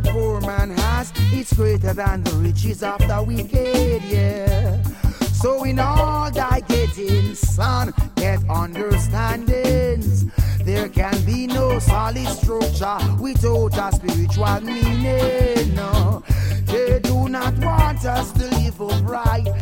the poor man has, it's greater than the riches of the wicked, yeah. So in all thy getting, son, get understandings. There can be no solid structure without a spiritual meaning, no. They do not want us to live upright.